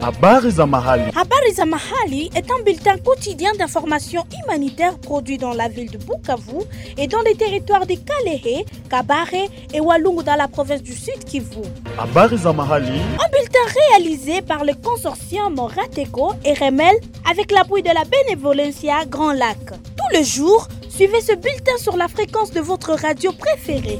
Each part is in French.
Habari za mahali. Habari za mahali est un bulletin quotidien d'information humanitaire produit dans la ville de Bukavu et dans les territoires de Kalehe, Kabare et Walungu dans la province du Sud Kivu. Habari za mahali. Un bulletin réalisé par le consortium Rateco et Remel avec l'appui de la Benevolencia Grand Lac. Tous les jours, suivez ce bulletin sur la fréquence de votre radio préférée.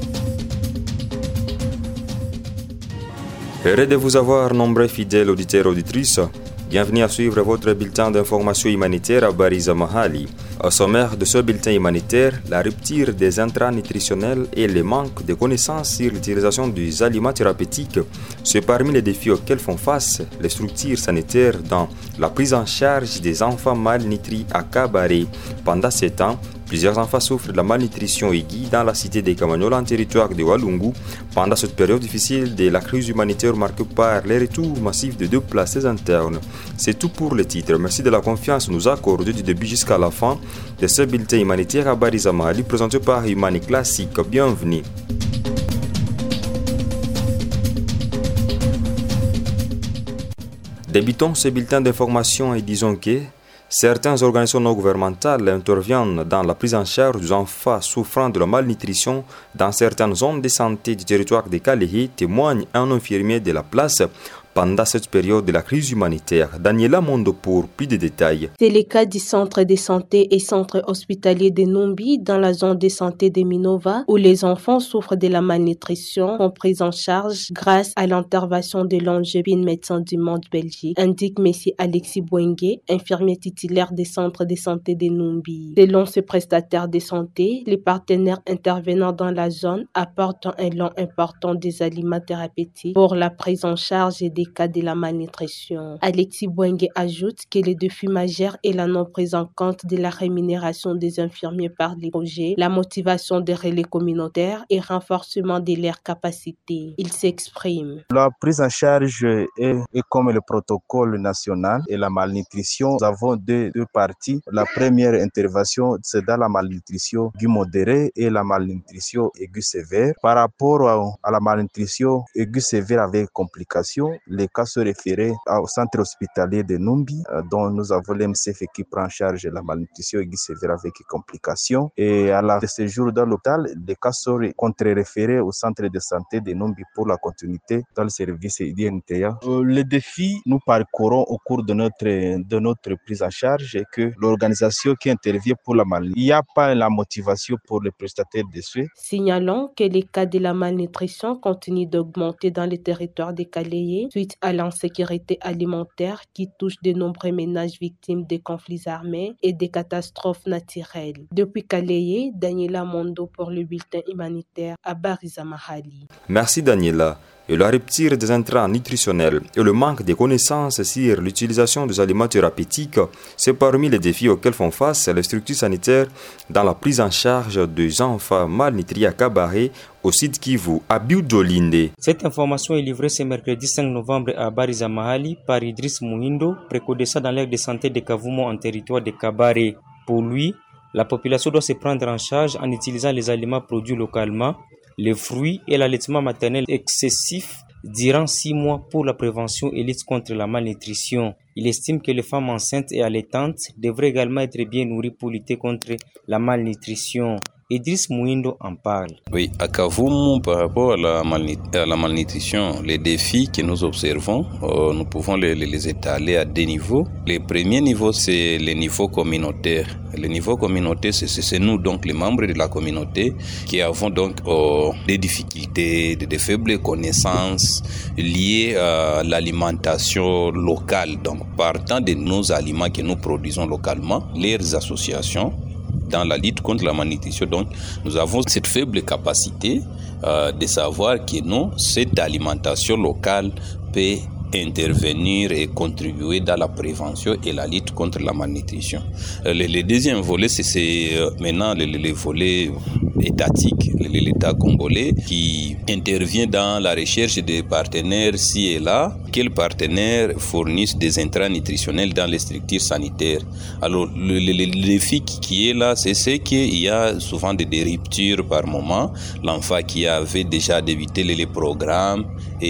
Heureux de vous avoir, nombreux fidèles auditeurs et auditrices. Bienvenue à suivre votre bulletin d'information humanitaire à Bariza Mahali. Au sommaire de ce bulletin humanitaire, la rupture des intrants nutritionnels et le manque de connaissances sur l'utilisation des aliments thérapeutiques, c'est parmi les défis auxquels font face les structures sanitaires dans la prise en charge des enfants malnutris à Kabare. Pendant ces temps, plusieurs enfants souffrent de la malnutrition aiguë dans la cité des Kamanyola en territoire de Walungu. Pendant cette période difficile de la crise humanitaire marquée par les retours massifs de déplacés internes. C'est tout pour le titre. Merci de la confiance nous accordée du début jusqu'à la fin de ce bulletin humanitaire à Bariza Mahali présenté par Humani Classique. Bienvenue. Débutons ce bulletin d'information et disons que certaines organisations non gouvernementales interviennent dans la prise en charge des enfants souffrant de la malnutrition dans certaines zones de santé du territoire de Kalehe, témoigne un infirmier de la place pendant cette période de la crise humanitaire. Daniela Mondo pour plus de détails. C'est le cas du centre de santé et centre hospitalier de Numbi dans la zone de santé de Minova où les enfants souffrent de la malnutrition sont pris en charge grâce à l'intervention de l'Angevin médecin du monde Belgique, indique M. Alexis Bouengue, infirmier titulaire des centres de santé de Numbi. Selon ce prestataire de santé, les partenaires intervenant dans la zone apportent un lot important des aliments thérapeutiques pour la prise en charge des cas de la malnutrition. Alexis Bouengue ajoute que le défi majeur est la non prise en compte de la rémunération des infirmiers par les projets, la motivation des relais communautaires et renforcement de leurs capacités. Il s'exprime. La prise en charge est comme le protocole national et la malnutrition. Nous avons deux parties. La première intervention, c'est dans la malnutrition aiguë modérée et la malnutrition aiguë sévère. Par rapport à la malnutrition aiguë sévère avec complications, les cas se référaient au centre hospitalier de Numbi, dont nous avons l'MCF qui prend en charge la malnutrition aiguë sévère avec complications. Et à la séjour dans l'hôpital, les cas sont contre-référés au centre de santé de Numbi pour la continuité dans le service IDNTA. Les défis, nous parcourons au cours de notre prise en charge et que l'organisation qui intervient pour la malnutrition, il n'y a pas la motivation pour les prestataires de soins. Signalons que les cas de la malnutrition continuent d'augmenter dans les territoires de Kalehe suite à l'insécurité alimentaire qui touche de nombreux ménages victimes des conflits armés et des catastrophes naturelles. Depuis Kalehe, Daniela Mondo pour le bulletin humanitaire à Bariza Mahali. Merci Daniela. Et la rupture des intrants nutritionnels et le manque de connaissances sur l'utilisation des aliments thérapeutiques, c'est parmi les défis auxquels font face les structures sanitaires dans la prise en charge des enfants malnutris à Kabare, au site Kivu, à Biudolinde. Cette information est livrée ce mercredi 5 novembre à Bariza Mahali par Idriss Mouhindo, précodessant dans l'aire de santé de Kavumo en territoire de Kabare. Pour lui, la population doit se prendre en charge en utilisant les aliments produits localement, les fruits et l'allaitement maternel excessif durant 6 mois pour la prévention et lutte contre la malnutrition. Il estime que les femmes enceintes et allaitantes devraient également être bien nourries pour lutter contre la malnutrition. Idriss Mouhindo en parle. Oui, à Kavumu, par rapport à la malnutrition, les défis que nous observons, nous pouvons les étaler à 2 niveaux. Le premier niveau, c'est le niveau communautaire. Le niveau communautaire, c'est nous, donc les membres de la communauté, qui avons donc des difficultés, des faibles connaissances liées à l'alimentation locale. Donc, partant de nos aliments que nous produisons localement, les associations, dans la lutte contre la malnutrition, donc, nous avons cette faible capacité de savoir que cette alimentation locale peut intervenir et contribuer dans la prévention et la lutte contre la malnutrition. Le deuxième volet, c'est maintenant le volet étatique, l'État congolais, qui intervient dans la recherche des partenaires ci et là. Quels partenaires fournissent des intrants nutritionnels dans les structures sanitaires? Alors, le défi qui est là, c'est qu'il y a souvent des ruptures par moment. L'enfant qui avait déjà débuté les programmes et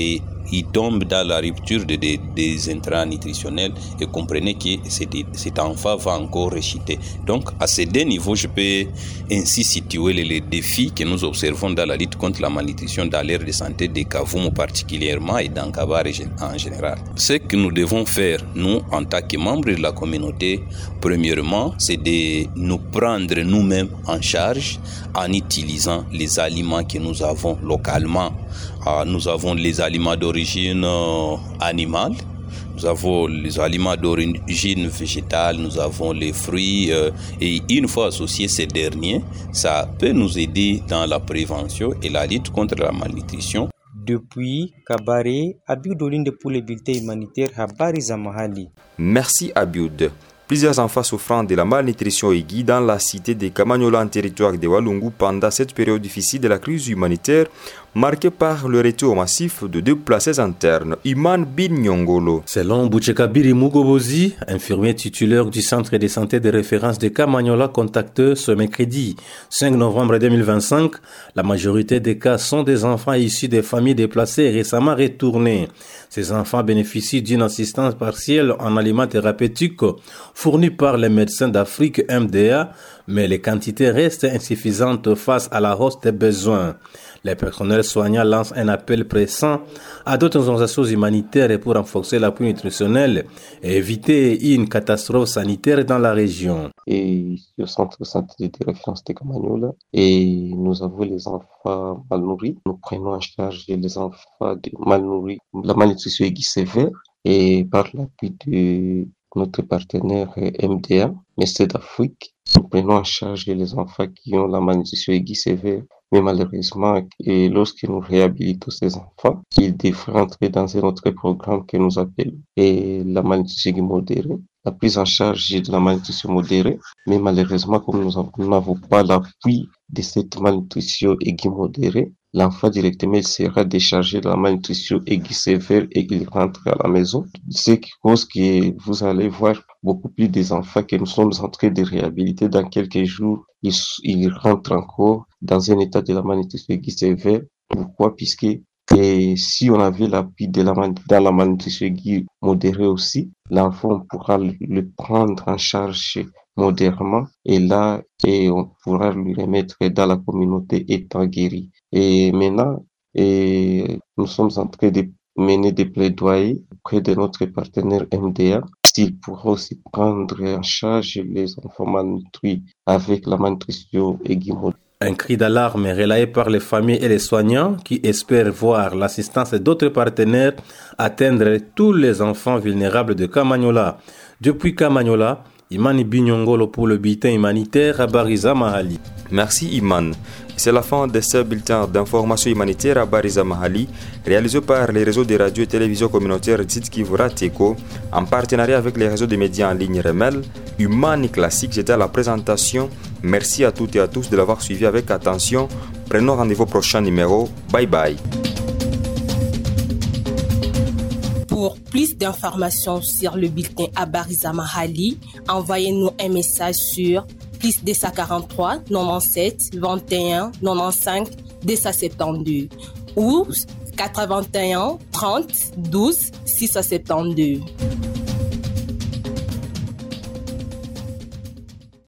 il tombe dans la rupture des intrants nutritionnels et comprenez que cet enfant va encore rechuter. Donc, à ces deux niveaux, je peux ainsi situer les défis que nous observons dans la lutte contre la malnutrition dans l'ère de santé de Kavumu particulièrement et dans Kabare en général. Ce que nous devons faire, nous, en tant que membres de la communauté, premièrement, c'est de nous prendre nous-mêmes en charge en utilisant les aliments que nous avons localement. Nous avons les aliments d'origine animale, nous avons les aliments d'origine végétale, nous avons les fruits et une fois associés ces derniers, ça peut nous aider dans la prévention et la lutte contre la malnutrition. Depuis Kabare, Abiud Olinde pour le bulletin humanitaire Habari za Mahali. Merci Abiud. Plusieurs enfants souffrant de la malnutrition aiguë dans la cité de Kamanyola en territoire de Walungu pendant cette période difficile de la crise humanitaire marquée par le retour massif de déplacés internes. Iman Bin Nyongolo. Selon Bouchekabiri Mugobozi, infirmier titulaire du centre de santé de référence de Kamanyola contacté ce mercredi 5 novembre 2025, la majorité des cas sont des enfants issus des familles déplacées récemment retournées. Ces enfants bénéficient d'une assistance partielle en aliments thérapeutiques fournis par les médecins d'Afrique MDA, mais les quantités restent insuffisantes face à la hausse des besoins. Les personnels soignants lancent un appel pressant à d'autres organisations humanitaires pour renforcer l'appui nutritionnel et éviter une catastrophe sanitaire dans la région. Et au centre de santé de référence de Kamanyola, et nous avons les enfants malnourris. Nous prenons en charge les enfants malnourris, la malnutrition aiguë sévère, et par l'appui de notre partenaire MDA, Médecins d'Afrique, nous prenons en charge les enfants qui ont la malnutrition aiguë sévère. Mais malheureusement, lorsque nous réhabilitons ces enfants, ils devraient entrer dans un autre programme que nous appelons la malnutrition aiguë modérée, la prise en charge de la malnutrition modérée. Mais malheureusement, comme nous n'avons pas l'appui de cette malnutrition aiguë modérée, l'enfant directement il sera déchargé de la malnutrition aiguë sévère et il rentre à la maison. Ce qui cause que vous allez voir beaucoup plus des enfants que nous sommes en train de réhabiliter dans quelques jours. Ils rentrent encore dans un état de la malnutrition aiguë sévère. Pourquoi? Puisque si on avait l'appui dans la malnutrition aiguë modérée aussi, l'enfant pourra le prendre en charge modérément et là, on pourra lui remettre dans la communauté étant guéri. Et maintenant, nous sommes en train de mener des plaidoyers auprès de notre partenaire MDA. S'il pourra aussi prendre en charge les enfants malnutris avec la malnutrition aiguë modérée. Un cri d'alarme relayé par les familles et les soignants qui espèrent voir l'assistance d'autres partenaires atteindre tous les enfants vulnérables de Kamanyola. Depuis Kamanyola, Imani Binyongolo pour le bulletin humanitaire Habari za Mahali. Merci Iman. C'est la fin de ce bulletin d'information humanitaire à Habari za Mahali, réalisé par les réseaux de radio et télévision communautaires Tzitzkivu Rateko, en partenariat avec les réseaux de médias en ligne Remel, Humani Classique. J'étais à la présentation. Merci à toutes et à tous de l'avoir suivi avec attention. Prenons rendez-vous au prochain numéro. Bye bye. Pour plus d'informations sur le bulletin Habari za Mahali, envoyez-nous un message sur +243 97 21 95 272 ou 81 30 12 672.